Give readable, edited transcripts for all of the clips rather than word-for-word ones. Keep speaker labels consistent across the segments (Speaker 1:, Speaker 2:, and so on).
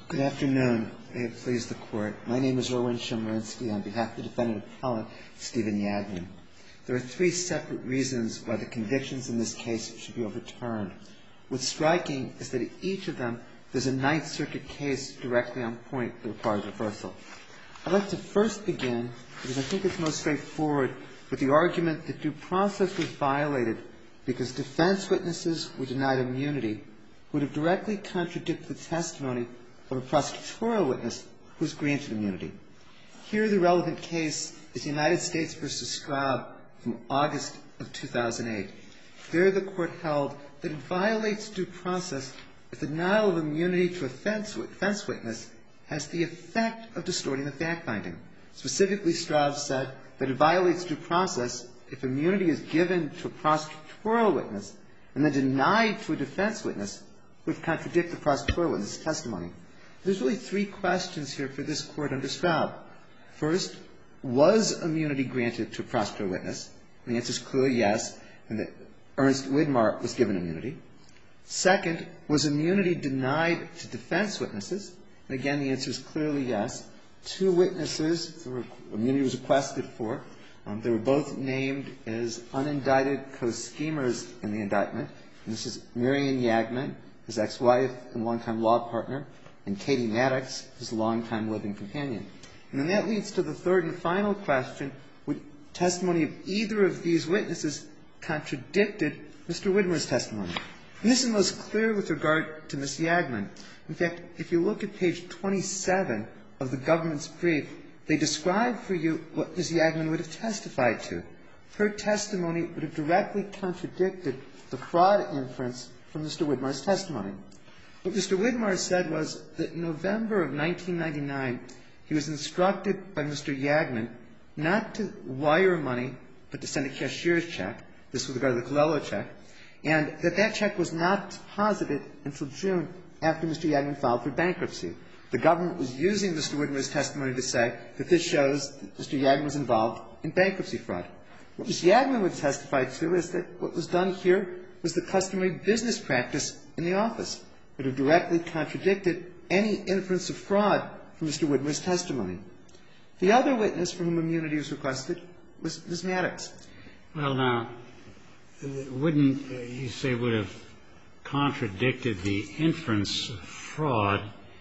Speaker 1: Good afternoon. May it please the Court. My name is Erwin Chemerinsky on behalf of the defendant appellant, Stephen Yagman. There are three separate reasons why the convictions in this case should be overturned. What's striking is that in each of them, there's a Ninth Circuit case directly on point that requires reversal. I'd like to first begin, because I think it's most straightforward, with the argument that due process was violated because defense witnesses were denied immunity would have directly contradicted the testimony of a prosecutorial witness who was granted immunity. Here, the relevant case is United States v. Straub from August of 2008. There, the Court held that it violates due process if the denial of immunity to a defense witness has the effect of distorting the fact-finding. Specifically, Straub said that it violates due process if immunity is given to a prosecutorial witness and then denied to a defense witness who would contradict the prosecutorial witness' testimony. There's really three questions here for this Court under Straub. First, was immunity granted to a prosecutorial witness? And the answer is clearly yes, and that Ernst Widmar was given immunity. Second, was immunity denied to defense witnesses? And again, the answer is clearly yes. Two witnesses immunity was requested for. They were both named as unindicted co-schemers in the indictment. And this is Marion Yagman, his ex-wife and longtime law partner, and Katie Maddox, his longtime living companion. And then that leads to the third and final question. Would testimony of either of these witnesses contradicted Mr. Widmar's testimony? And this is most clear with regard to Ms. Yagman. In fact, if you look at page 27 of the government's brief, they describe for you what Ms. Yagman would have testified to. Her testimony would have directly contradicted the fraud inference from Mr. Widmar's testimony. What Mr. Widmar said was that in November of 1999, he was instructed by Mr. Yagman not to wire money, but to send a cashier's check. This with regard to the Colello check. And that that check was not deposited until June after Mr. Yagman filed for bankruptcy. The government was using Mr. Widmar's testimony to say that this shows that Mr. Yagman was involved in bankruptcy fraud. What Ms. Yagman would testify to is that what was done here was the customary business practice in the office. It would have directly contradicted any inference of fraud from Mr. Widmar's testimony. The other witness for whom immunity was requested was Ms. Maddox.
Speaker 2: Well, now, wouldn't you say would have contradicted the inference of fraud?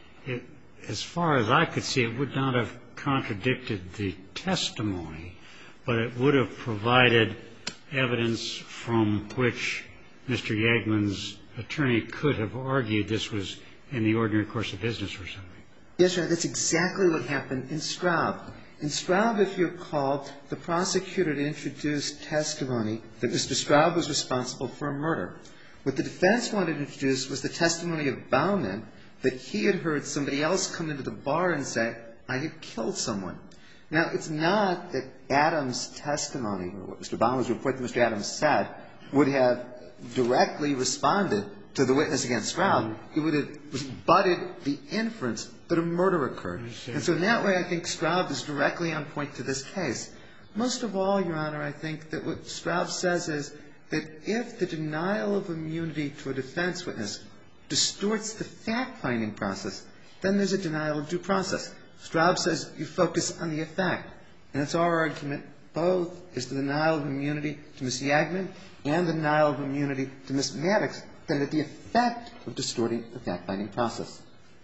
Speaker 2: As far as I could see, it would not have contradicted the testimony, but it would have provided evidence from which Mr. Yagman's attorney could have argued this was in the ordinary course of business or something.
Speaker 1: Yes, Your Honor, that's exactly what happened in Straub. In Straub, if you recall, the prosecutor had introduced testimony that Mr. Straub was responsible for a murder. What the defense wanted to introduce was the testimony of Baumann that he had heard somebody else come into the bar and say, I had killed someone. Now, it's not that Adams' testimony, or what Mr. Baumann's report that Mr. Adams said, would have directly responded to the witness against Straub. It would have rebutted the inference that a murder occurred. And so in that way, I think Straub is directly on point to this case. Most of all, Your Honor, I think that what Straub says is that if the denial of immunity to a defense witness distorts the fact-finding process, then there's a denial of due process. Straub says you focus on the effect. And it's our argument both is the denial of immunity to Ms. Yagman and the denial of immunity to Ms. Maddox that are the effect of distorting the fact-finding process.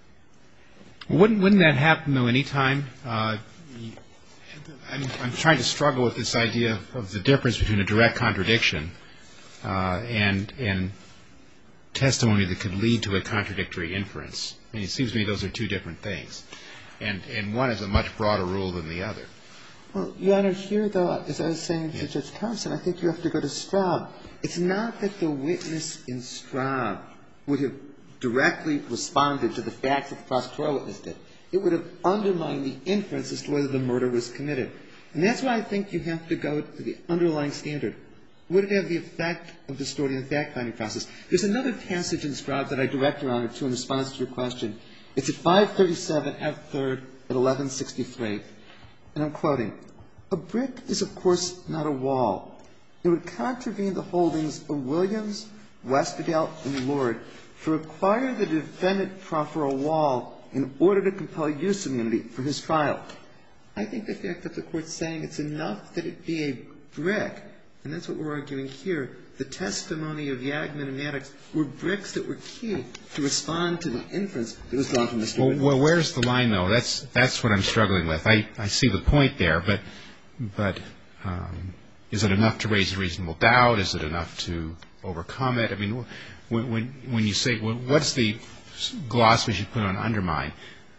Speaker 3: Wouldn't that happen, though, any time? I'm trying to struggle with this idea of the difference between a direct contradiction and testimony that could lead to a contradictory inference. I mean, it seems to me those are two different things. And one is a much broader rule than the other.
Speaker 1: Well, Your Honor, here, though, as I was saying to Judge Thompson, I think you have to go to Straub. It's not that the witness in Straub would have directly responded to the facts that the prosecutorial witness did. It would have undermined the inference as to whether the murder was committed. And that's why I think you have to go to the underlying standard. Would it have the effect of distorting the fact-finding process? There's another passage in Straub that I direct, Your Honor, to in response to your question. It's at 537 F. 3rd at 1163. And I'm quoting, "A brick is, of course, not a wall. It would contravene the holdings of Williams, Westergelt, and Lord to require the defendant proffer a wall in order to compel use immunity for his trial. I think the fact that the Court's saying it's enough that it be a brick, and that's what we're arguing here, the testimony of Yagman and Maddox were bricks that were key to respond to the inference that was drawn from Mr. Whitmer.
Speaker 3: Well, where's the line, though? That's what I'm struggling with. I see the point there, but is it enough to raise a reasonable doubt? Is it enough to overcome it? I mean, when you say, well, what's the gloss we should put on undermine?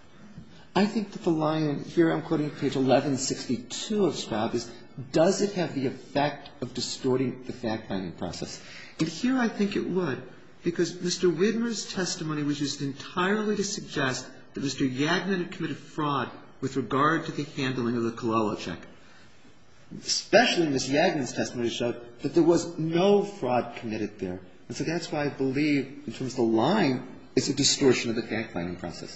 Speaker 1: I think that the line, here I'm quoting page 1162 of Straub, is, does it have the effect of distorting the fact-finding process? And here I think it would, because Mr. Whitmer's testimony was used entirely to suggest that Mr. Yagman had committed fraud with regard to the handling of the Colella check. Especially Ms. Yagman's testimony showed that there was no fraud committed there. And so that's why I believe, in terms of the line, it's a distortion of the fact-finding process.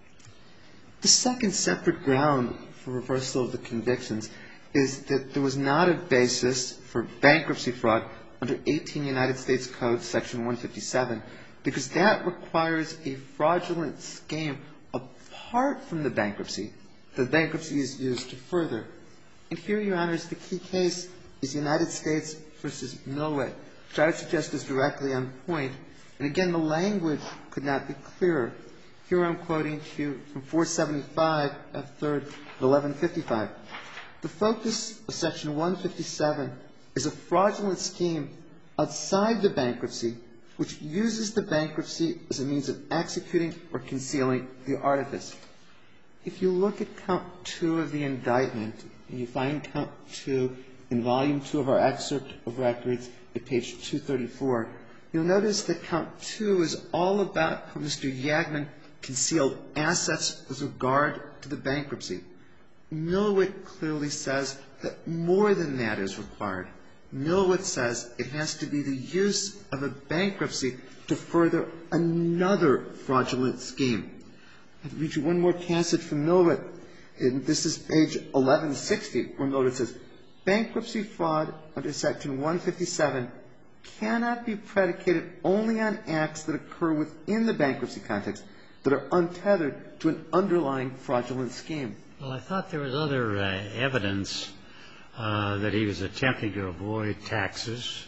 Speaker 1: The second separate ground for reversal of the convictions is that there was not a basis for bankruptcy fraud under 18 United States Code, Section 157, because that requires a fraudulent scheme apart from the bankruptcy. The bankruptcy is used to further. And here, Your Honors, the key case is United States v. Millway, which I would suggest is directly on point. And again, the language could not be clearer. Here I'm quoting to you from 475 F. 3rd, 1155. The focus of Section 157 is a fraudulent scheme outside the bankruptcy which uses the bankruptcy as a means of executing or concealing the artifice. If you look at Count 2 of the indictment, and you find Count 2 in Volume 2 of our excerpt of records at page 234, you'll notice that Count 2 is all about how Mr. Yagman concealed assets with regard to the bankruptcy. Millway clearly says that more than that is required. Millway says it has to be the use of a bankruptcy to further another fraudulent scheme. I'll read you one more passage from Millway. This is page 1160, where Millway says, bankruptcy fraud under Section 157 cannot be predicated only on acts that occur within the bankruptcy context that are untethered to an underlying fraudulent scheme.
Speaker 2: Well, I thought there was other evidence that he was attempting to avoid taxes,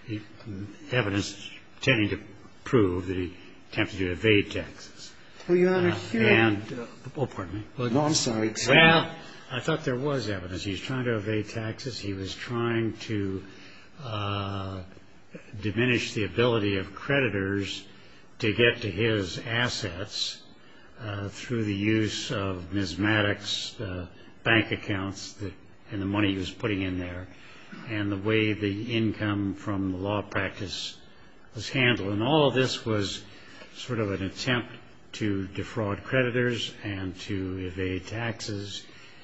Speaker 2: evidence tending to prove that he attempted to evade taxes.
Speaker 1: Well, Your Honor, here...
Speaker 2: pardon me.
Speaker 1: No, I'm sorry.
Speaker 2: Well, I thought there was evidence. He was trying to evade taxes. He was trying to diminish the ability of creditors to get to his assets through the use of Ms. Maddox's bank accounts and the money he was putting in there, and the way the income from the law practice was handled. And all of this was sort of an attempt to defraud creditors and to evade taxes,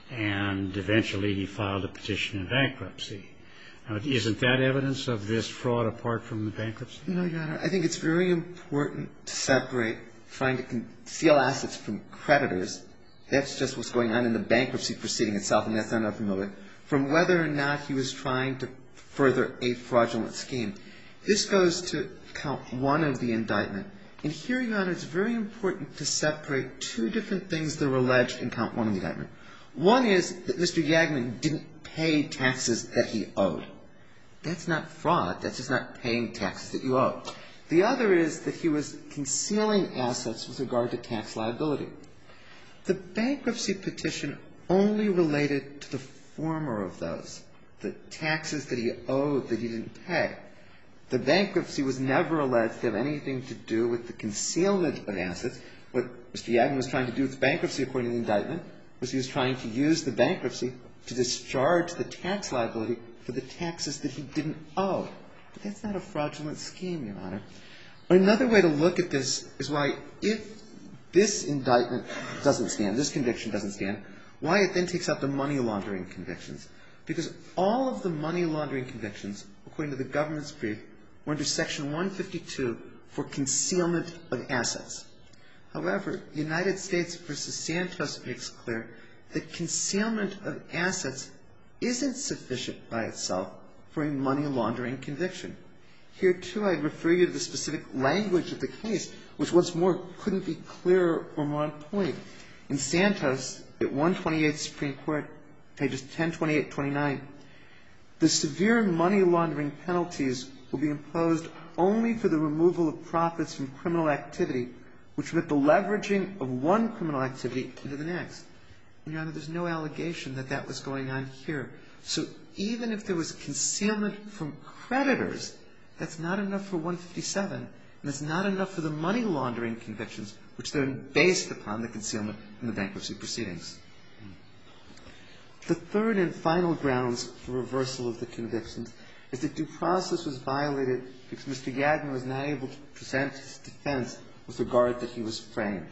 Speaker 2: and eventually he filed a petition in bankruptcy. Now, isn't that evidence of this fraud apart from the bankruptcy?
Speaker 1: No, Your Honor. I think it's very important to separate trying to conceal assets from creditors. That's just what's going on in the bankruptcy proceeding itself, and that's not enough to know it, from whether or not he was trying to further a fraudulent scheme. This goes to count 1 of the indictment. And here, Your Honor, it's very important to separate two different things that are alleged in count 1 of the indictment. One is that Mr. Yagman didn't pay taxes that he owed. That's not fraud. That's just not paying taxes that you owe. The other is that he was concealing assets with regard to tax liability. The bankruptcy petition only related to the former of those, the taxes that he owed that he didn't pay. The bankruptcy was never alleged to have anything to do with the concealment of assets. What Mr. Yagman was trying to do with the bankruptcy, according to the indictment, was he was trying to use the bankruptcy to discharge the tax liability for the taxes that he didn't owe. But that's not a fraudulent scheme, Your Honor. Another way to look at this is why, if this indictment doesn't stand, this conviction doesn't stand, why it then takes out the money laundering convictions. Because all of the money laundering convictions, according to the government's brief, were under Section 152 for concealment of assets. However, United States v. Santos makes clear that concealment of assets isn't sufficient by itself for a money laundering conviction. Here, too, I'd refer you to the specific language of the case, which once more couldn't be clearer or more on point. In Santos, at 128 Supreme Court, pages 1028-29, the severe money laundering penalties will be imposed only for the removal of profits from criminal activity, which permit the leveraging of one criminal activity into the next. And, Your Honor, there's no allegation that that was going on here. So even if there was concealment from creditors, that's not enough for 157, and it's not enough for the money laundering convictions, which they're based upon the concealment in the bankruptcy proceedings. The third and final grounds for reversal of the convictions is that due process was violated because Mr. Yadner was not able to present his defense with regard that he was framed.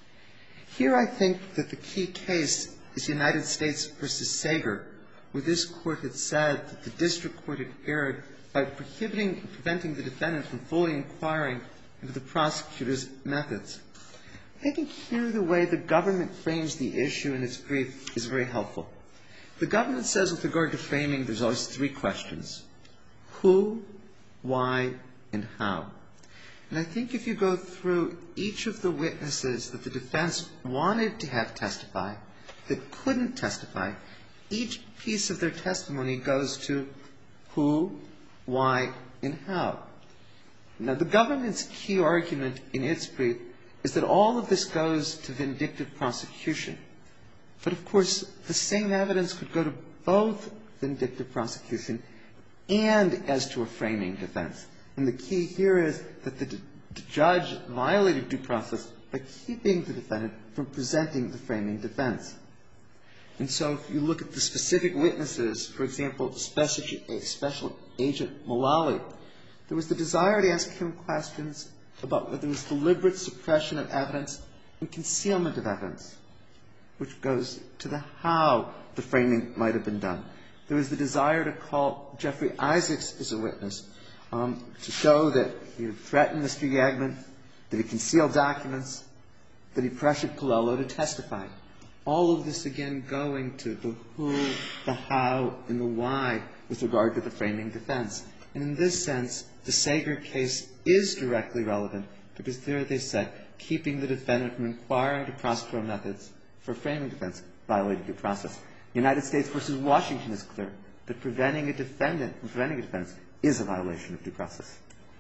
Speaker 1: Here I think that the key case is United States v. Sager, where this Court had said that the district court had erred by prohibiting and preventing the defendant from fully inquiring into the prosecutor's methods. I think here the way the government frames the issue in its brief is very helpful. The government says with regard to framing, there's always three questions: who, why, and how. And I think if you go through each of the witnesses that the defense wanted to have testify that couldn't testify, each piece of their testimony goes to who, why, and how. Now, the government's key argument in its brief is that all of this goes to vindictive prosecution. But, of course, the same evidence could go to both vindictive prosecution and as to a framing defense. And the key here is that the judge violated due process by keeping the defendant from presenting the framing defense. And so if you look at the specific witnesses, for example, Special Agent Mullally, there was the desire to ask him questions about whether there was deliberate suppression of evidence and concealment of evidence, which goes to the how the framing might have been done. There was the desire to call Jeffrey Isaacs as a witness to show that he had threatened Mr. Yagman, that he concealed documents, that he pressured Colello to testify. All of this, again, going to the who, the how, and the why with regard to the framing defense. And in this sense, the Sager case is directly relevant because there they said keeping the defendant from inquiring to prosecutorial methods for framing defense violated due process. United States v. Washington is clear that preventing a defendant from preventing a defense is a violation of due process.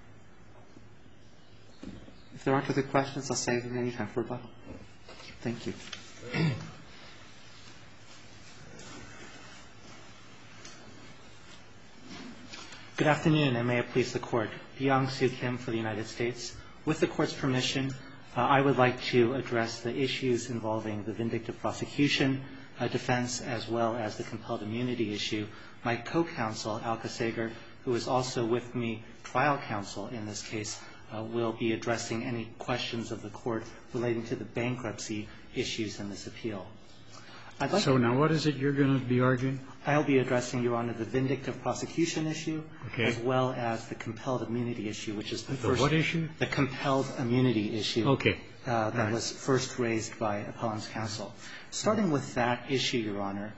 Speaker 1: If there aren't other questions, I'll save the remaining time for rebuttal. Thank you.
Speaker 4: Good afternoon, and may it please the Court. Byung-Soo Kim for the United States. With the Court's permission, I would like to address the issues involving the vindictive prosecution defense as well as the compelled immunity issue. My co-counsel, Alka Sager, who is also with me, trial counsel in this case, will be addressing any questions of the Court relating to the bankruptcy issues in this appeal.
Speaker 2: So now what is it you're going to be arguing?
Speaker 4: I'll be addressing, Your Honor, the vindictive prosecution issue, as well as the compelled immunity issue, which is the first. The what issue? The compelled immunity issue.
Speaker 2: Okay.
Speaker 4: That was first raised by appellant's counsel. Starting with that issue, Your Honor,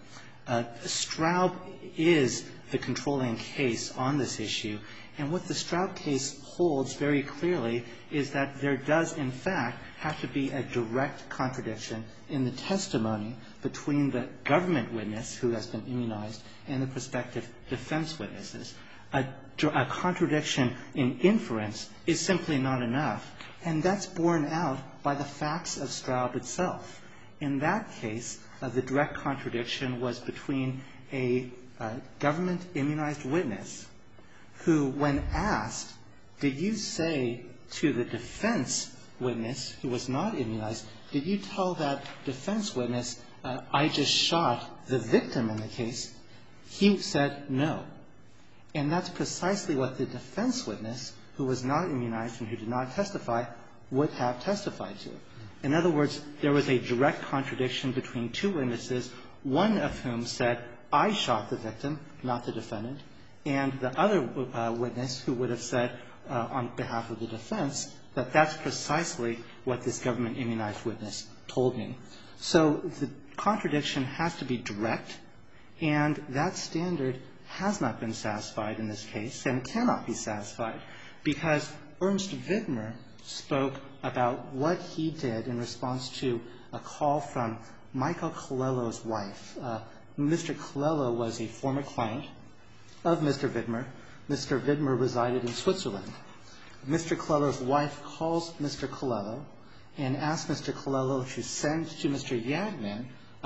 Speaker 4: Straub is the controlling case on this issue, and what the Straub case holds very clearly is that there does, in fact, have to be a direct contradiction in the testimony between the government witness who has been immunized and the prospective defense witnesses. A contradiction in inference is simply not enough, and that's borne out by the facts of Straub itself. In that case, the direct contradiction was between a government immunized witness who, when asked, did you say to the defense witness who was not immunized, did you tell that defense witness, I just shot the victim in the case? He said no. And that's precisely what the defense witness, who was not immunized and who did not testify, would have testified to. In other words, there was a direct contradiction between two witnesses, one of whom said, I shot the victim, not the defendant, and the other witness who would have said on behalf of the defense that that's precisely what this government immunized witness told me. So the contradiction has to be direct, and that standard has not been satisfied in this case and cannot be satisfied because Ernst Widmer spoke about what he did in response to a call from Michael Colello's wife. Mr. Colello was a former client of Mr. Widmer. Mr. Widmer resided in Switzerland. Mr. Colello's wife calls Mr. Colello and asks Mr. Colello to send to Mr. Yagman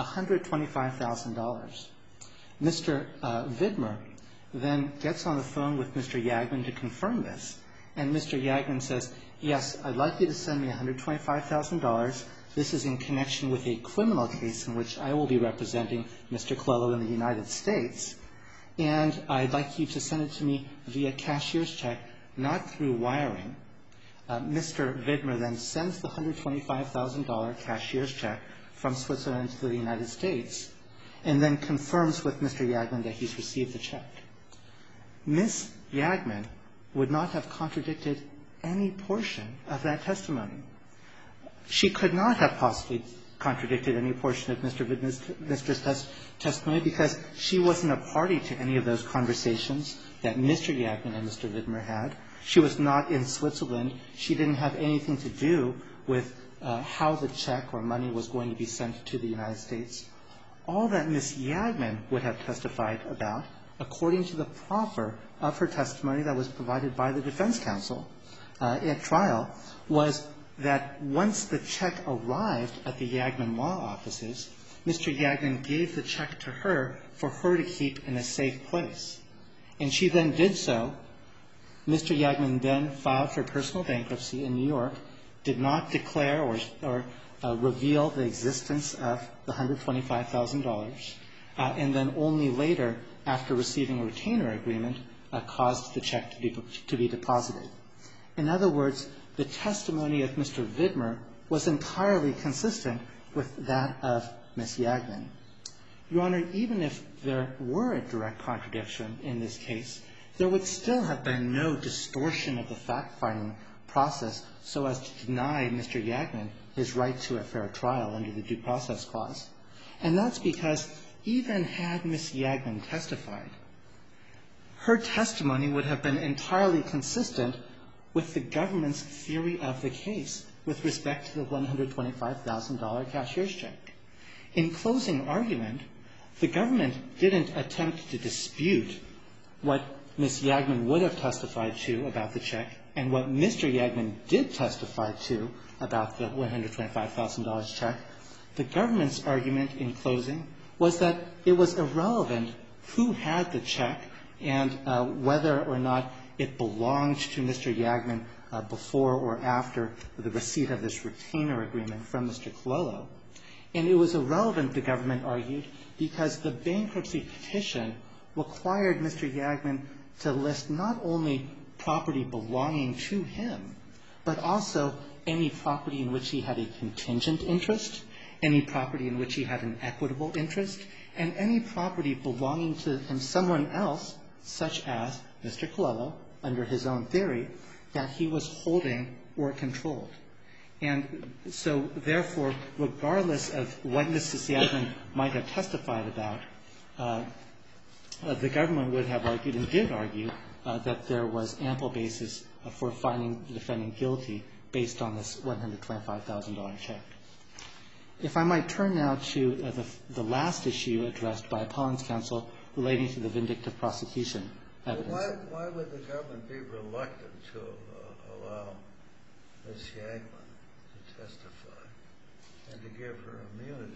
Speaker 4: $125,000. Mr. Widmer then gets on the phone with Mr. Yagman to confirm this, and Mr. Yagman says, yes, I'd like you to send me $125,000. This is in connection with a criminal case in which I will be representing Mr. Colello in the United States, and I'd like you to send it to me via cashier's check, not through wiring. Mr. Widmer then sends the $125,000 cashier's check from Switzerland to the United States and then confirms with Mr. Yagman that he's received the check. Ms. Yagman would not have contradicted any portion of that testimony. She could not have possibly contradicted any portion of Mr. Widmer's testimony because she wasn't a party to any of those conversations that Mr. Yagman and Mr. Widmer had. She was not in Switzerland. She didn't have anything to do with how the check or money was going to be sent to the United States. All that Ms. Yagman would have testified about, according to the proffer of her testimony that was provided by the defense counsel at trial, was that once the check arrived at the Yagman law offices, Mr. Yagman gave the check to her for her to keep in a safe place. And she then did so. Mr. Yagman then filed for personal bankruptcy in New York, did not declare or reveal the existence of the $125,000, and then only later, after receiving a retainer agreement, caused the check to be deposited. In other words, the testimony of Mr. Widmer was entirely consistent with that of Ms. Yagman. Your Honor, even if there were a direct contradiction in this case, there would still have been no distortion of the fact-finding process so as to deny Mr. Yagman his right to a fair trial under the Due Process Clause. And that's because even had Ms. Yagman testified, her testimony would have been entirely consistent with the government's theory of the case with respect to the $125,000 cashier's check. In closing argument, the government didn't attempt to dispute what Ms. Yagman would have testified to about the check and what Mr. Yagman did testify to about the $125,000 check. The government's argument in closing was that it was irrelevant who had the check and whether or not it belonged to Mr. Yagman before or after the receipt of this retainer agreement from Mr. Colello. And it was irrelevant, the government argued, because the bankruptcy petition required Mr. Yagman to list not only property belonging to him, but also any property in which he had a contingent interest, any property in which he had an equitable interest, and any property belonging to someone else, such as Mr. Colello, under his own theory, that he was holding or controlled. And so, therefore, regardless of what Mrs. Yagman might have testified about, the government would have argued and did argue that there was ample basis for finding the defendant guilty based on this $125,000 check. If I might turn now to the last issue addressed by Appellant's counsel relating to the vindictive prosecution evidence.
Speaker 5: Why would the government be reluctant to allow Ms. Yagman to testify and to give her immunity,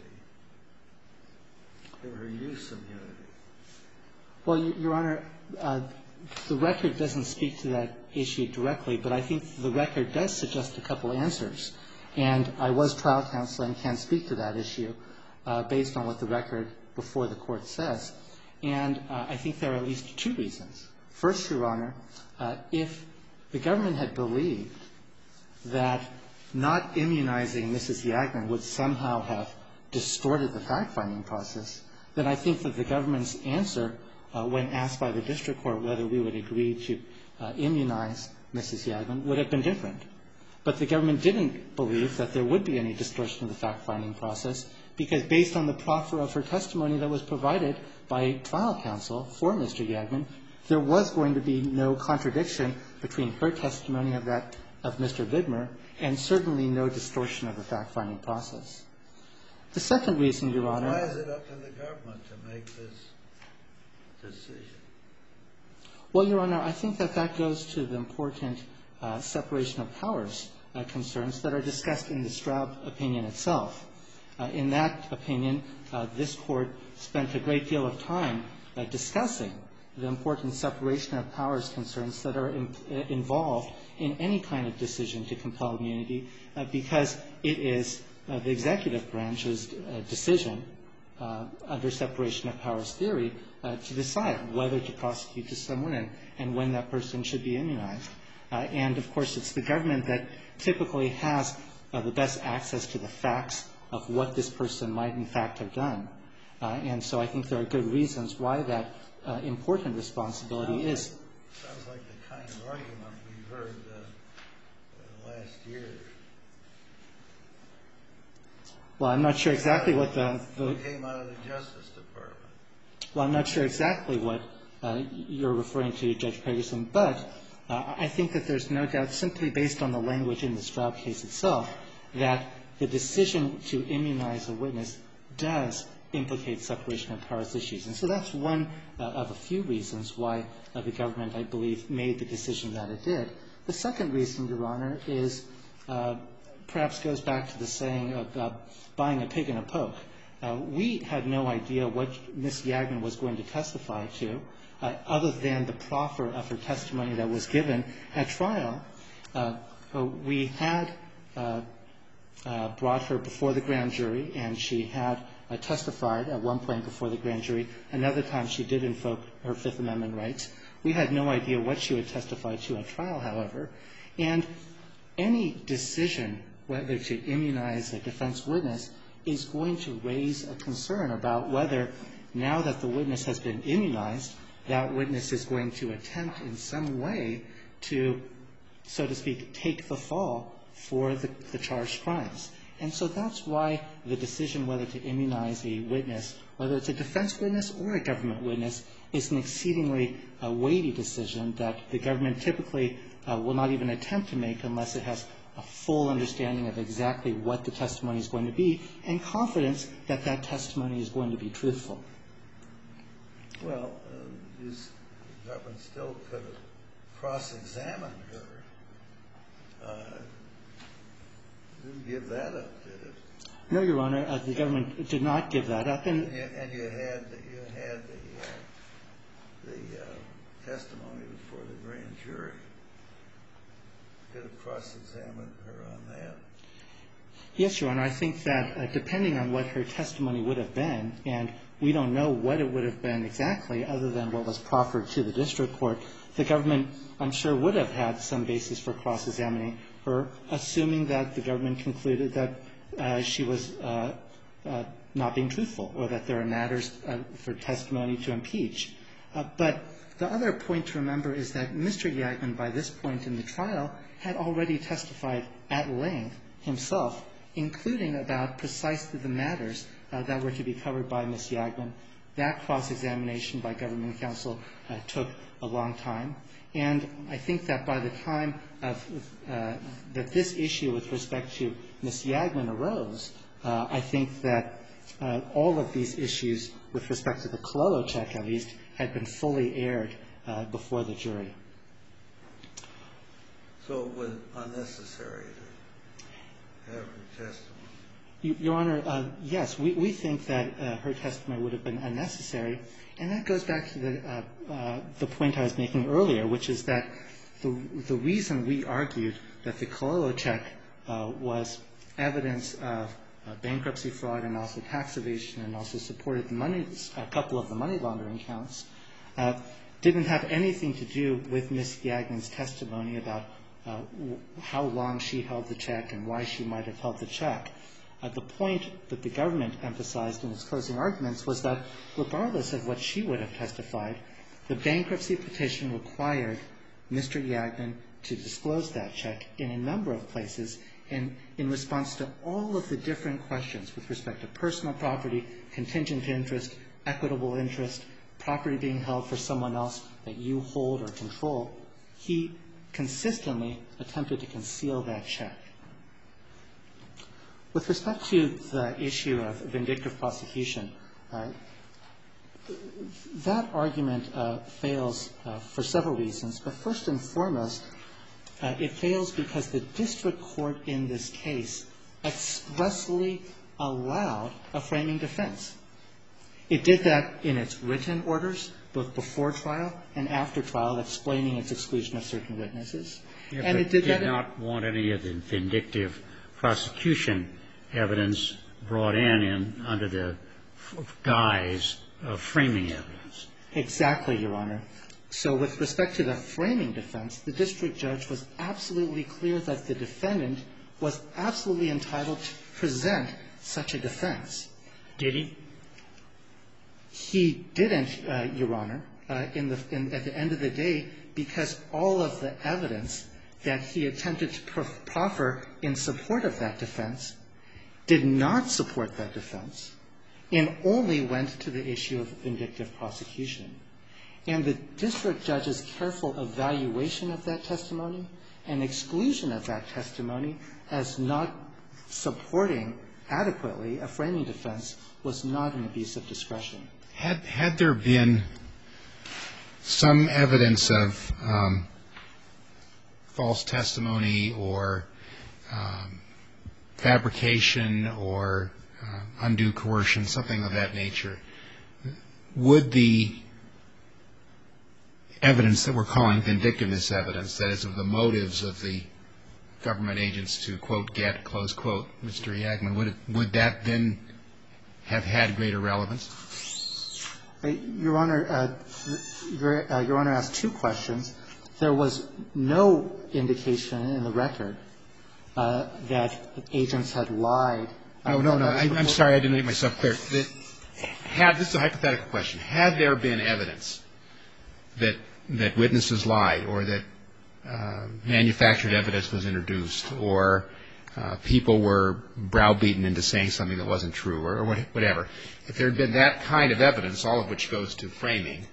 Speaker 5: give her use immunity?
Speaker 4: Well, Your Honor, the record doesn't speak to that issue directly, but I think the record does suggest a couple answers. And I was trial counsel and can speak to that issue based on what the record before the Court says. And I think there are at least two reasons. First, Your Honor, if the government had believed that not immunizing Mrs. Yagman would somehow have distorted the fact-finding process, then I think that the government's answer when asked by the district court whether we would agree to immunize Mrs. Yagman would have been different. But the government didn't believe that there would be any distortion of the fact-finding process because based on the proffer of her testimony that was provided by trial counsel for Mr. Yagman, there was going to be no contradiction between her testimony of Mr. Vidmer and certainly no distortion of the fact-finding process. The second reason, Your Honor.
Speaker 5: Why is it up to the government to make this decision?
Speaker 4: Well, Your Honor, I think that goes to the important separation of powers concerns that are discussed in the Straub opinion itself. In that opinion, this Court spent a great deal of time discussing the important separation of powers concerns that are involved in any kind of decision to compel immunity because it is the executive branch's decision under separation of powers theory to decide whether to prosecute someone and when that person should be immunized. And, of course, it's the government that typically has the best access to the facts of what this person might in fact have done. And so I think there are good reasons why that important responsibility is.
Speaker 5: Sounds like the kind of argument we've heard last year.
Speaker 4: Well, I'm not sure exactly what the
Speaker 5: came out of the Justice Department.
Speaker 4: Well, I'm not sure exactly what you're referring to, Judge Pegerson, but I think that there's no doubt simply based on the language in the Straub case itself that the decision to immunize a witness does implicate separation of powers issues. And so that's one of a few reasons why the government, I believe, made the decision that it did. The second reason, Your Honor, is perhaps goes back to the saying of buying a pig in a poke. We had no idea what Ms. Yagman was going to testify to other than the proffer of her testimony that was given at trial. We had brought her before the grand jury, and she had testified at one point before the grand jury. Another time she did invoke her Fifth Amendment rights. We had no idea what she would testify to at trial, however. And any decision whether to immunize a defense witness is going to raise a concern about whether, now that the witness has been immunized, that witness is going to attempt in some way to, so to speak, take the fall for the charged crimes. And so that's why the decision whether to immunize a witness, whether it's a defense witness or a government witness, is an exceedingly weighty decision that the government typically will not even attempt to make unless it has a full understanding of exactly what the testimony is going to be and confidence that that testimony is going to be truthful.
Speaker 5: Well, the government still could have cross-examined her. Didn't give that up, did it?
Speaker 4: No, Your Honor. The government did not give that up.
Speaker 5: And you had the testimony before the grand jury. Could have cross-examined her on that.
Speaker 4: Yes, Your Honor. I think that depending on what her testimony would have been, and we don't know what it would have been exactly other than what was proffered to the district court, the government, I'm sure, would have had some basis for cross-examining her, assuming that the government concluded that she was not being truthful or that there are matters for testimony to impeach. But the other point to remember is that Mr. Yagman, by this point in the trial, had already testified at length himself, including about precisely the matters that were to be covered by Ms. Yagman. That cross-examination by government counsel took a long time. And I think that by the time that this issue with respect to Ms. Yagman arose, I think that all of these issues with respect to the Cololo check, at least, had been fully aired before the jury.
Speaker 5: So it was unnecessary to have her testimony?
Speaker 4: Your Honor, yes. We think that her testimony would have been unnecessary. And that goes back to the point I was making earlier, which is that the reason we argued that the Cololo check was evidence of bankruptcy fraud and also tax evasion and also supported a couple of the money laundering counts didn't have anything to do with Ms. Yagman's testimony about how long she held the check and why she might have held the check. The point that the government emphasized in its closing arguments was that regardless of what she would have testified, the bankruptcy petition required Mr. Yagman to disclose that check in a number of places and in response to all of the different questions with respect to personal property, contingent interest, equitable interest, property being held for someone else that you hold or control, he consistently attempted to conceal that check. With respect to the issue of vindictive prosecution, that argument fails for several reasons. But first and foremost, it fails because the district court in this case expressly allowed a framing defense. It did that in its written orders, both before trial and after trial, explaining its exclusion of certain witnesses.
Speaker 2: Yeah,
Speaker 4: and
Speaker 2: but
Speaker 4: it did
Speaker 2: not want any of the vindictive prosecution evidence brought in under the guise of framing evidence.
Speaker 4: Exactly, Your Honor. So with respect to the framing defense, the district judge was absolutely clear that the defendant was absolutely entitled to present such a defense.
Speaker 2: Did he?
Speaker 4: He didn't, Your Honor, at the end of the day, because all of the evidence that he attempted to proffer in support of that defense did not support that defense and only went to the issue of vindictive prosecution. And the district judge's careful evaluation of that testimony and exclusion of that testimony as not supporting adequately a framing defense was not an abuse of discretion.
Speaker 3: Had there been some evidence of false testimony or fabrication or undue coercion, something of that nature, would the evidence that we're calling vindictiveness evidence, that is, of the motives of the government agents to, quote, get, close quote, Mr. Yagman, would that then have had greater relevance?
Speaker 4: Your Honor, asked two questions. There was no indication in the record that agents had lied.
Speaker 3: No. I'm sorry, I didn't make myself clear. This is a hypothetical question. Had there been evidence that witnesses lied or that manufactured evidence was introduced or people were browbeaten into saying something that wasn't true or whatever, if there had been that kind of evidence, all of which goes to framing,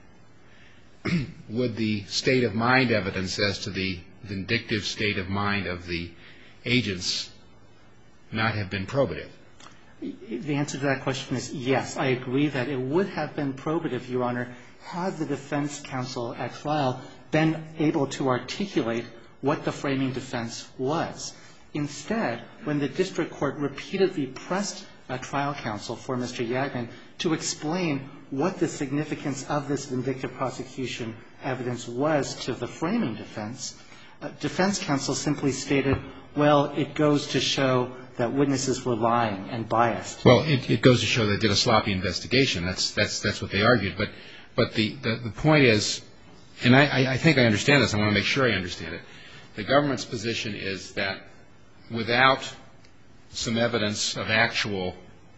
Speaker 3: would the state of mind evidence as to the vindictive state of mind of the agents not have been probative?
Speaker 4: The answer to that question is yes. I agree that it would have been probative, Your Honor, had the defense counsel at trial been able to articulate what the framing defense was. Instead, when the district court repeatedly pressed a trial counsel for Mr. Yagman to explain what the significance of this vindictive prosecution evidence was to the framing defense, defense counsel simply stated, well, it goes to show that witnesses were lying and biased.
Speaker 3: Well, it goes to show they did a sloppy investigation. That's what they argued. But the point is, and I think I understand this. I want to make sure I understand it. The government's position is that without some evidence of actual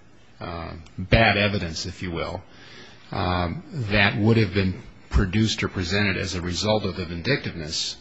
Speaker 3: bad evidence, if you will, that would have been produced or presented as a result of the vindictiveness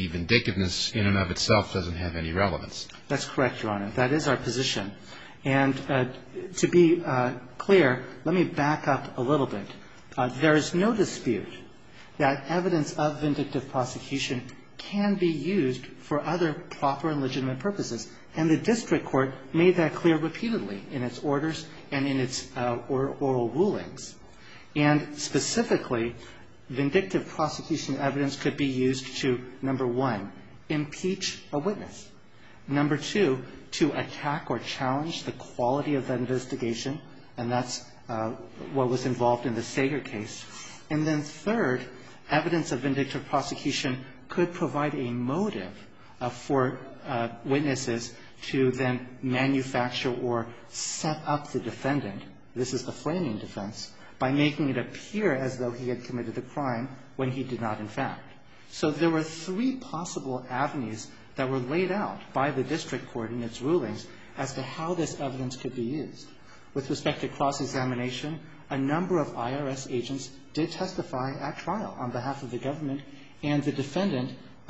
Speaker 3: in and of itself doesn't have any relevance.
Speaker 4: That's correct, Your Honor. That is our position. And to be clear, let me back up a little bit. There is no dispute that evidence of vindictive prosecution can be used for other proper and legitimate purposes. And the district court made that clear repeatedly in its orders and in its oral rulings. And specifically, vindictive prosecution evidence could be used to, number one, impeach a witness. Number two, to attack or challenge the quality of that investigation. And that's what was involved in the Sager case. And then third, evidence of vindictive prosecution could provide a motive for witnesses to then manufacture or set up the defendant, this is the framing defense, by making it appear as though he had committed the crime when he did not in fact. So there were three possible avenues that were laid out by the district court in its rulings as to how this evidence could be used. With respect to cross-examination, a number of IRS agents did testify at trial on behalf of the government, and the defendant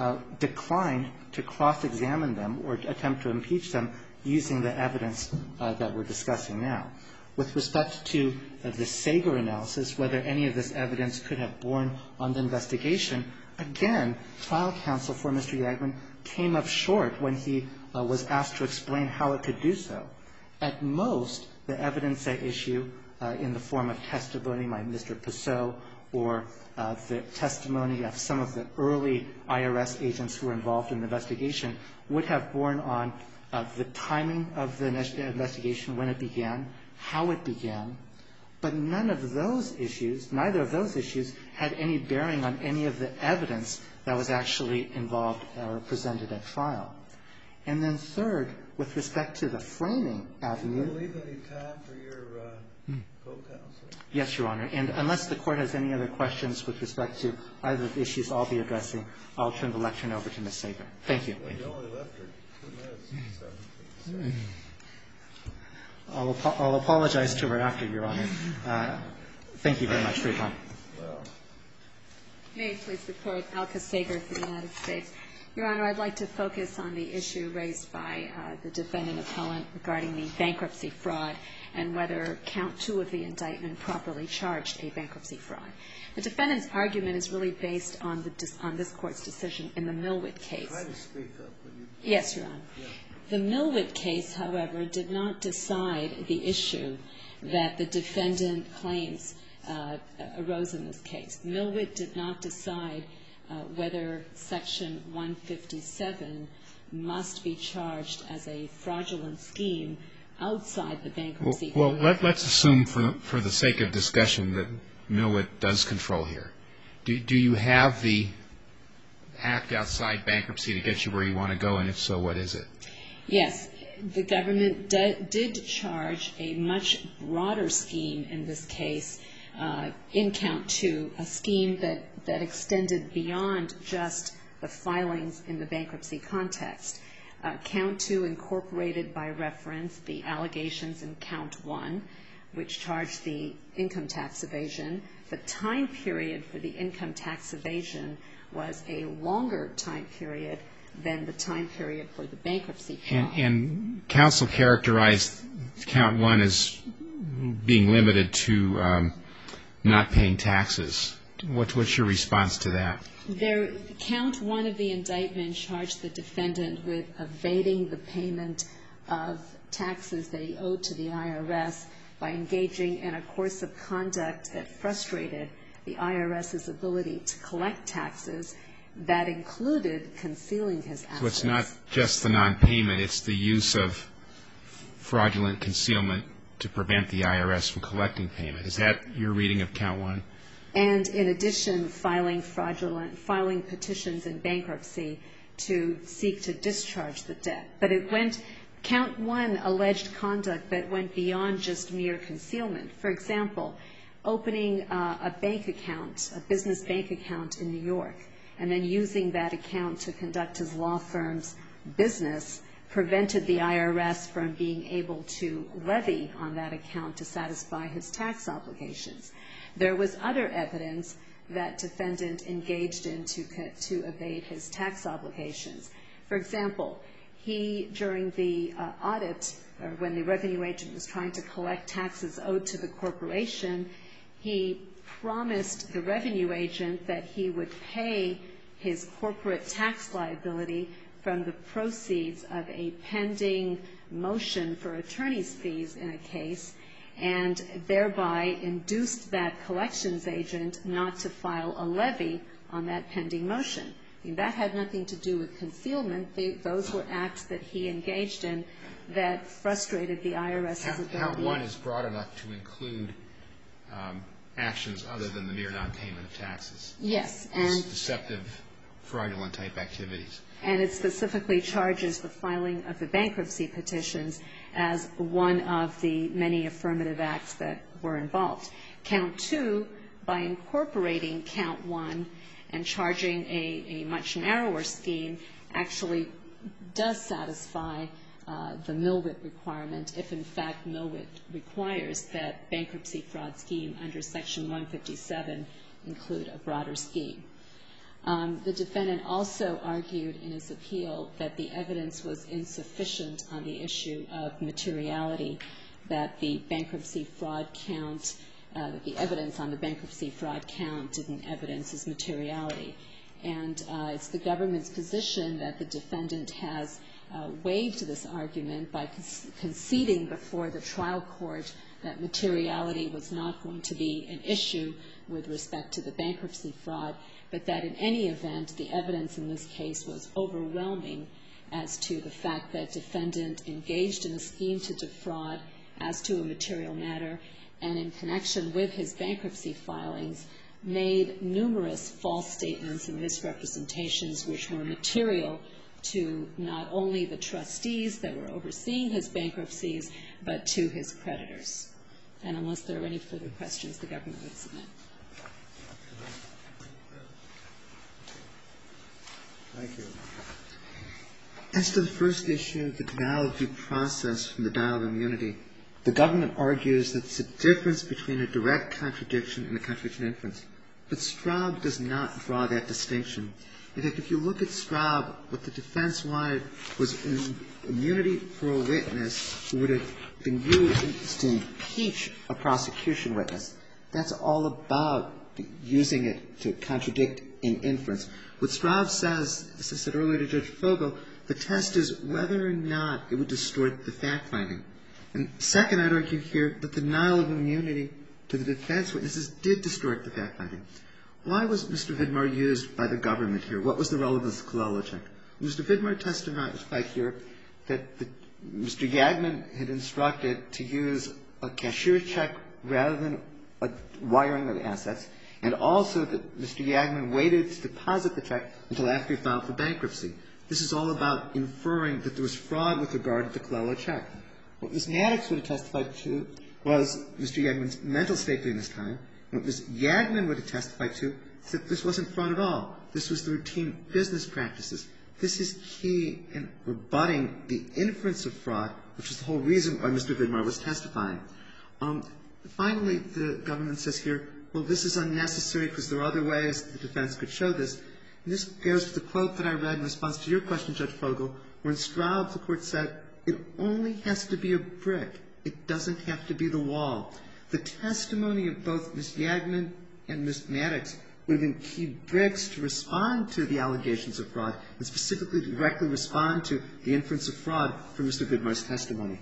Speaker 4: declined to cross-examine them or attempt to impeach them using the evidence that we're discussing now. With respect to the Sager analysis, whether any of this evidence could have borne on the investigation, again, trial counsel for Mr. Yagman came up short when he was asked to explain how it could do so. At most, the evidence at issue in the form of testimony by Mr. Passot or the testimony of some of the early IRS agents who were involved in the investigation would have borne on the timing of the investigation, when it began, how it began, but none of those issues, neither of those issues, had any bearing on any of the evidence that was actually involved or presented at trial. And then third, with respect to the framing avenue.
Speaker 5: Do you leave any time for your co-counsel?
Speaker 4: Yes, Your Honor. And unless the Court has any other questions with respect to either of the issues I'll be addressing, I'll turn the lecture over to Ms. Sager. Thank you.
Speaker 5: Well, you only left her 2 minutes and 17 seconds.
Speaker 4: I'll apologize to her after, Your Honor. Thank you very much for your time.
Speaker 5: Well.
Speaker 6: May it please the Court, Alka Sager for the United States. Your Honor, I'd like to focus on the issue raised by the defendant appellant regarding the bankruptcy fraud and whether count 2 of the indictment properly charged a bankruptcy fraud. The defendant's argument is really based on this Court's decision in the Millwit case.
Speaker 5: Try to speak up, will you?
Speaker 6: Yes, Your Honor.
Speaker 5: Yeah.
Speaker 6: The Millwit case, however, did not decide the issue that the defendant claims arose in this case. Millwit did not decide whether Section 157 must be charged as a fraudulent scheme outside the bankruptcy case.
Speaker 3: Well, let's assume for the sake of discussion that Millwit does control here. Do you have the act outside bankruptcy to get you where you want to go, and if so, what is it?
Speaker 6: Yes. The government did charge a much broader scheme in this case in count 2, a scheme that extended beyond just the filings in the bankruptcy context. Count 2 incorporated by reference the allegations in count 1, which charged the income tax evasion. The time period for the income tax evasion was a longer time period than the time period for the bankruptcy fraud.
Speaker 3: And counsel characterized count 1 as being limited to not paying taxes. What's your response to that?
Speaker 6: Count 1 of the indictment charged the defendant with evading the payment of taxes that he owed to the IRS by engaging in a course of conduct that frustrated the IRS's ability to collect taxes. That included concealing his assets.
Speaker 3: So it's not just the non-payment, it's the use of fraudulent concealment to prevent the IRS from collecting payment. Is that your reading of count 1?
Speaker 6: And in addition, filing petitions in bankruptcy to seek to discharge the debt. But count 1 alleged conduct that went beyond just mere concealment. For example, opening a bank account, a business bank account in New York, and then using that account to conduct his law firm's business prevented the IRS from being able to levy on that account to satisfy his tax obligations. There was other evidence that defendant engaged in to evade his tax obligations. For example, he, during the audit, or when the revenue agent was trying to collect taxes owed to the corporation, he promised the revenue agent that he would pay his corporate tax liability from the proceeds of a pending motion for attorney's fees in a case, and thereby induced that collections agent not to file a levy on that pending motion. I mean, that had nothing to do with concealment. Those were acts that he engaged in that frustrated the IRS's ability.
Speaker 3: Count 1 is broad enough to include actions other than the mere non-payment of taxes.
Speaker 6: Yes.
Speaker 3: And deceptive, fraudulent type activities.
Speaker 6: And it specifically charges the filing of the bankruptcy petitions as one of the many affirmative acts that were involved. Count 2, by incorporating count 1 and charging a much narrower scheme, actually does satisfy the Millwit requirement if, in fact, Millwit requires that bankruptcy fraud scheme under Section 157 include a broader scheme. The defendant also argued in his appeal that the evidence was insufficient on the issue of materiality, that the bankruptcy fraud count, that the evidence on the bankruptcy fraud count didn't evidence his materiality. And it's the government's position that the defendant has waived this argument by conceding before the trial court that materiality was not going to be an issue with respect to the bankruptcy fraud, but that in any event, the evidence in this case was overwhelming as to the fact that defendant engaged in a scheme to defraud as to a material matter, and in connection with his bankruptcy filings, made numerous false statements and misrepresentations which were material to not only the trustees that were overseeing his bankruptcies, but to his creditors. And unless there are any further questions, the government would submit.
Speaker 5: Thank you.
Speaker 1: As to the first issue, the denial of due process from the denial of immunity, the government argues that it's a difference between a direct contradiction and a contradiction inference. But Straub does not draw that distinction. In fact, if you look at Straub, what the defense wanted was immunity for a witness who would have been used to impeach a prosecution witness. That's all about using it to contradict an inference. What Straub says, as I said earlier to Judge Fogel, the test is whether or not it would distort the fact-finding. And second, I'd argue here that the denial of immunity to the defense witnesses did distort the fact-finding. Why was Mr. Vidmar used by the government here? What was the relevance of Colella check? Mr. Vidmar testified here that Mr. Yagman had instructed to use a cashier check rather than a wiring of assets, and also that Mr. Yagman waited to deposit the check until after he filed for bankruptcy. This is all about inferring that there was fraud with regard to the Colella check. What Ms. Maddox would have testified to was Mr. Yagman's mental state during this time. What Ms. Yagman would have testified to is that this wasn't fraud at all. This was the routine business practices. This is key in rebutting the inference of fraud, which is the whole reason why Mr. Vidmar was testifying. Finally, the government says here, well, this is unnecessary because there are other ways the defense could show this. And this goes to the quote that I read in response to your question, Judge Fogel, where in Straub the court said, it only has to be a brick. It doesn't have to be the wall. The testimony of both Ms. Yagman and Ms. Maddox would have been key bricks to respond to the allegations of fraud and specifically directly respond to the inference of fraud from Mr. Vidmar's testimony.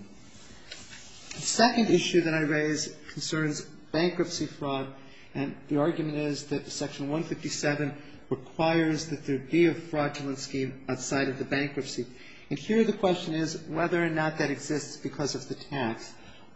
Speaker 1: The second issue that I raise concerns bankruptcy fraud, and the argument is that Section 157 requires that there be a fraudulent scheme outside of the bankruptcy. And here the question is whether or not that exists because of the tax.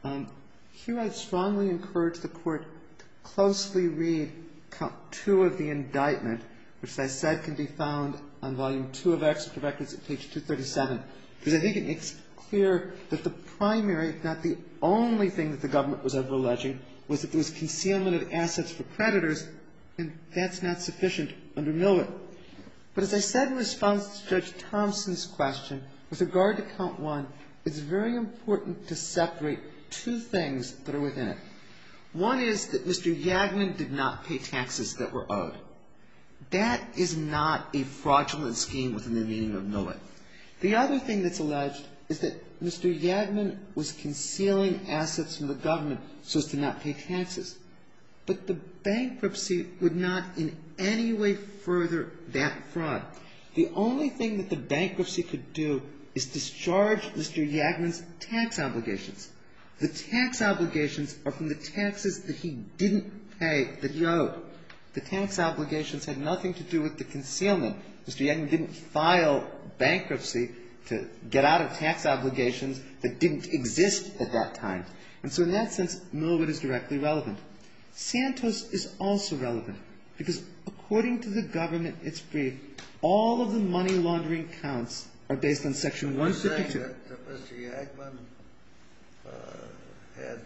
Speaker 1: Here I'd strongly encourage the Court to closely read Count 2 of the indictment, which, as I said, can be found on Volume 2 of Excerpt of Records at page 237, because I think it makes clear that the primary, if not the only thing that the government was ever alleging, was that there was concealment of assets for creditors, and that's not sufficient under Millett. But as I said in response to Judge Thompson's question, with regard to Count 1, it's very important to separate two things that are within it. One is that Mr. Yagman did not pay taxes that were owed. That is not a fraudulent scheme within the meaning of Millett. The other thing that's alleged is that Mr. Yagman was concealing assets from the government so as to not pay taxes. But the bankruptcy would not in any way further that fraud. The only thing that the bankruptcy could do is discharge Mr. Yagman's tax obligations. The tax obligations are from the taxes that he didn't pay, that he owed. The tax obligations had nothing to do with the concealment. Mr. Yagman didn't file bankruptcy to get out of tax obligations that didn't exist at that time. And so in that sense, Millett is directly relevant. Santos is also relevant because according to the government, its brief, all of the money laundering counts are based on Section 152.
Speaker 5: You're saying that Mr. Yagman had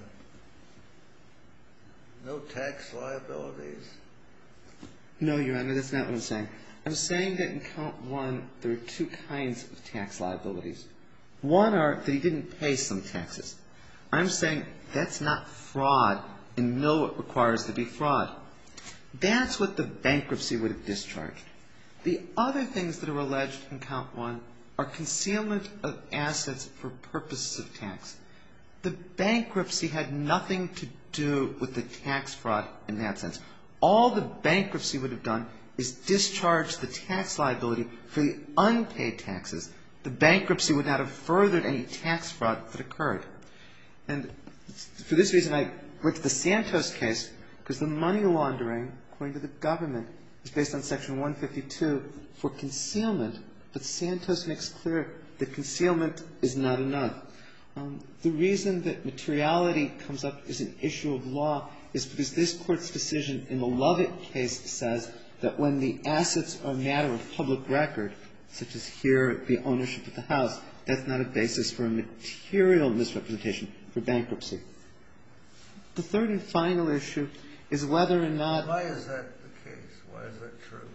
Speaker 5: no tax liabilities?
Speaker 1: No, Your Honor, that's not what I'm saying. I'm saying that in Count 1, there are two kinds of tax liabilities. One are that he didn't pay some taxes. I'm saying that's not fraud, and Millett requires to be fraud. That's what the bankruptcy would have discharged. The other things that are alleged in count one are concealment of assets for purposes of tax. The bankruptcy had nothing to do with the tax fraud in that sense. All the bankruptcy would have done is discharge the tax liability for the unpaid taxes. The bankruptcy would not have furthered any tax fraud that occurred. And for this reason, I went to the Santos case, because the money laundering, according to the government, is based on Section 152 for concealment, but Santos makes clear that concealment is not enough. The reason that materiality comes up as an issue of law is because this Court's decision in the Lovett case says that when the assets are a matter of public record, such as here the ownership of the house, that's not a basis for a material misrepresentation for bankruptcy. The third and final issue is whether or not...
Speaker 5: Why is that the case? Why is that true?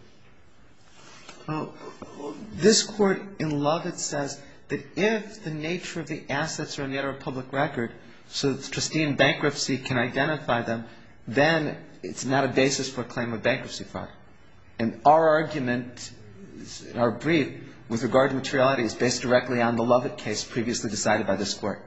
Speaker 1: This Court in Lovett says that if the nature of the assets are a matter of public record, so the trustee in bankruptcy can identify them, then it's not a basis for a claim of bankruptcy fraud. And our argument, our brief, with regard to materiality is based directly on the Lovett case previously decided by this Court.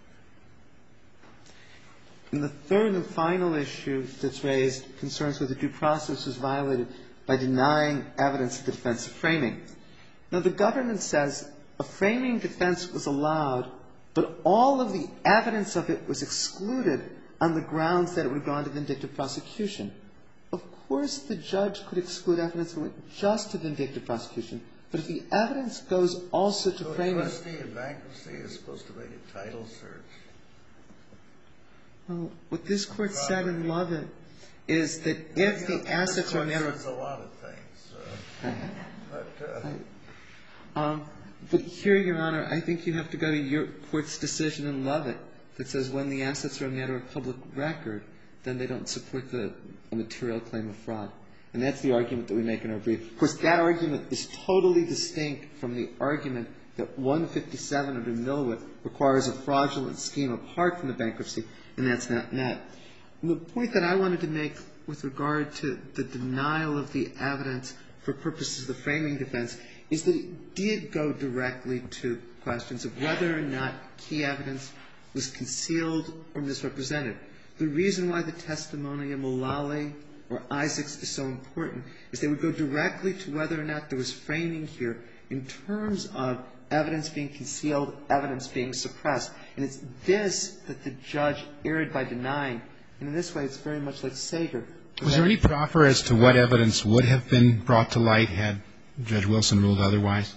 Speaker 1: And the third and final issue that's raised concerns whether due process was violated by denying evidence of the defense of framing. Now, the government says a framing defense was allowed, but all of the evidence of it was excluded on the grounds that it would have gone to vindictive prosecution. Of course, the judge could exclude evidence that went just to vindictive prosecution, but if the evidence goes also to framing...
Speaker 5: So a trustee in bankruptcy is supposed to make a title search?
Speaker 1: Well, what this Court said in Lovett is that if the assets are a matter of...
Speaker 5: This Court says a lot of things.
Speaker 1: But here, Your Honor, I think you have to go to your Court's decision in Lovett that says when the assets are a matter of public record, then they don't support a material claim of fraud. And that's the argument that we make in our brief. Of course, that argument is totally distinct from the argument that 157 under Millwood requires a fraudulent scheme apart from the bankruptcy, and that's not met. And the point that I wanted to make with regard to the denial of the evidence for purposes of the framing defense is that it did go directly to questions of whether or not key evidence was concealed or misrepresented. The reason why the testimony of Mullally or Isaacs is so important is they would go directly to whether or not there was framing here in terms of evidence being concealed, evidence being suppressed. And it's this that the judge erred by denying. And in this way, it's very much like Sager.
Speaker 3: Was there any proffer as to what evidence would have been brought to light had Judge Wilson ruled otherwise?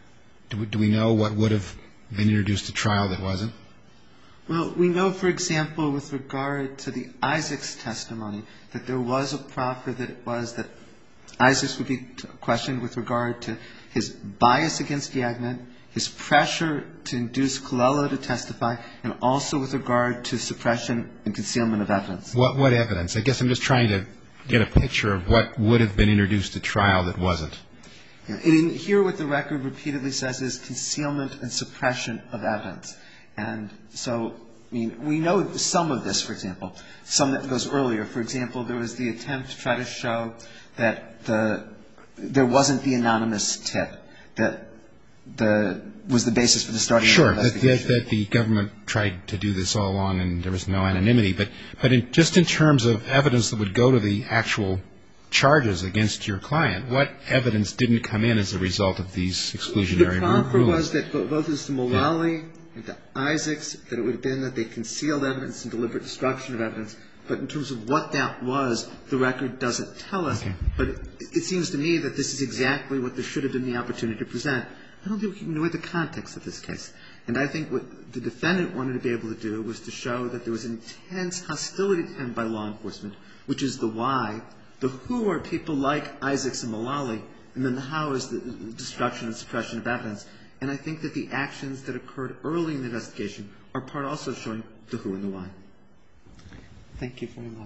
Speaker 3: Do we know what would have been introduced to trial that wasn't?
Speaker 1: Well, we know, for example, with regard to the Isaacs testimony, that there was a proffer that it was that Isaacs would be questioned with regard to his bias against Yagman, his pressure to induce Colello to testify, and also with regard to suppression and concealment of evidence.
Speaker 3: What evidence? I guess I'm just trying to get a picture of what would have been introduced to trial that wasn't.
Speaker 1: Yeah, and here what the record repeatedly says is concealment and suppression of evidence. And so, I mean, we know some of this, for example, some that goes earlier. For example, there was the attempt to try to show that there wasn't the anonymous tip that was the basis for the starting of the investigation.
Speaker 3: Sure, that the government tried to do this all along and there was no anonymity. But just in terms of evidence that would go to the actual charges against your client, what evidence didn't come in as a result of these exclusionary rulings?
Speaker 1: The proffer was that both as to Mullally and to Isaacs, that it would have been that they concealed evidence and deliberate destruction of evidence. But in terms of what that was, the record doesn't tell us. Okay. But it seems to me that this is exactly what there should have been the opportunity to present. I don't think we can ignore the context of this case. And I think what the defendant wanted to be able to do was to show that there was intense hostility to him by law enforcement, which is the why. The who are people like Isaacs and Mullally, and then the how is the destruction and suppression of evidence. And I think that the actions that occurred early in the investigation are part also showing the who and the why. Thank you very much.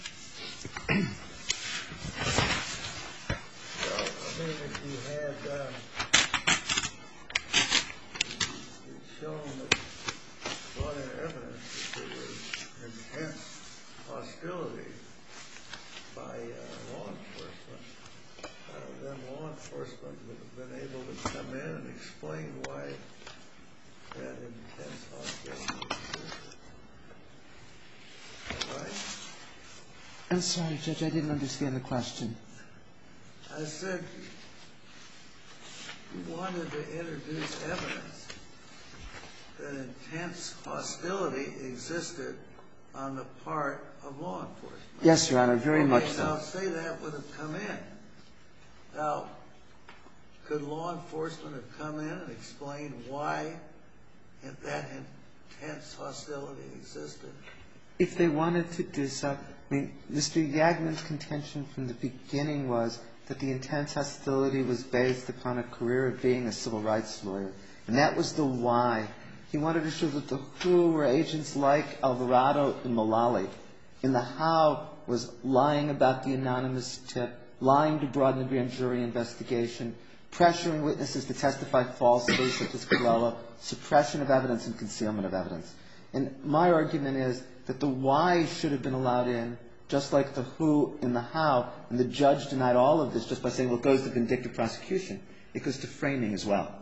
Speaker 5: Well, I mean, if you had shown that brought in evidence that there was intense hostility by law
Speaker 1: I'm sorry, Judge, I didn't understand the question.
Speaker 5: I said you wanted to introduce evidence that intense hostility existed on the part of law enforcement.
Speaker 1: Yes, Your Honor, very much so.
Speaker 5: Now, say that would have come in. Now, could law enforcement have come in and explained why that intense hostility existed?
Speaker 1: If they wanted to do so, I mean, Mr. Yagman's contention from the beginning was that the intense hostility was based upon a career of being a civil rights lawyer. And that was the why. He wanted to show that the who were agents like Alvarado and Mullally, and the how was lying about the anonymous tip, lying to broaden the grand jury investigation, pressuring witnesses to testify falsely, such as Colella, suppression of evidence and concealment of evidence. And my argument is that the why should have been allowed in, just like the who and the how, and the judge denied all of this just by saying, well, it goes to vindictive prosecution. It goes to framing as well.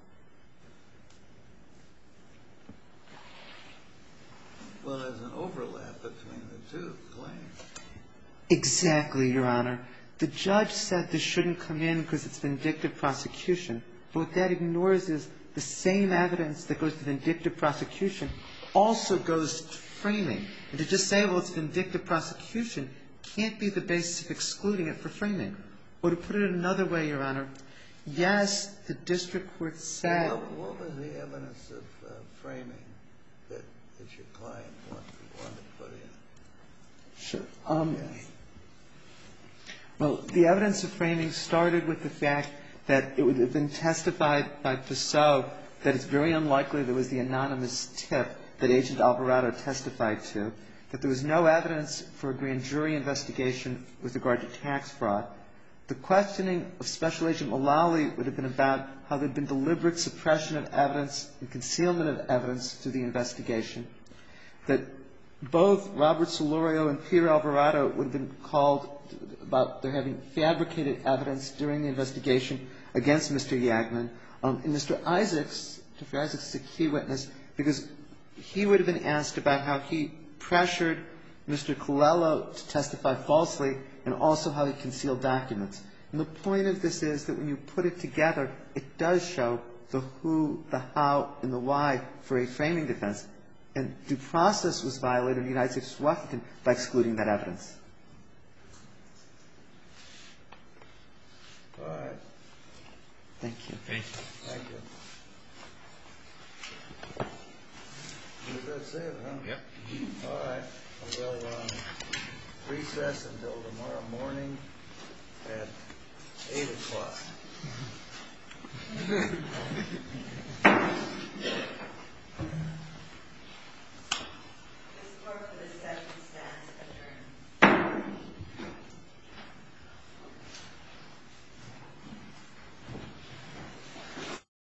Speaker 5: Well, there's an overlap between the two claims.
Speaker 1: Exactly, Your Honor. The judge said this shouldn't come in because it's vindictive prosecution. But what that ignores is the same evidence that goes to vindictive prosecution also goes to framing. And to just say, well, it's vindictive prosecution can't be the basis of excluding it for framing. Or to put it another way, Your Honor, yes, the district court said...
Speaker 5: What was the evidence of framing that your client wanted to put in?
Speaker 1: Sure. Well, the evidence of framing started with the fact that it would have been testified by Pissot that it's very unlikely there was the anonymous tip that Agent Alvarado testified to, that there was no evidence for a grand jury investigation with regard to tax fraud. The questioning of Special Agent Mullally would have been about how there had been deliberate suppression of evidence and concealment of evidence through the investigation, that both Robert Solorio and Peter Alvarado would have been called about their having fabricated evidence during the investigation against Mr. Yagman. And Mr. Isaacs is a key witness because he would have been asked about how he pressured Mr. Colella to testify falsely and also how he concealed documents. And the point of this is that when you put it together, it does show the who, the how, and the why for a framing defense. And due process was violated in the United States of Washington by excluding that evidence.
Speaker 5: All right.
Speaker 1: Thank you.
Speaker 3: Thank you.
Speaker 5: Thank you. That's it, huh?
Speaker 3: Yep.
Speaker 5: All right. We'll recess until tomorrow morning at 8 o'clock.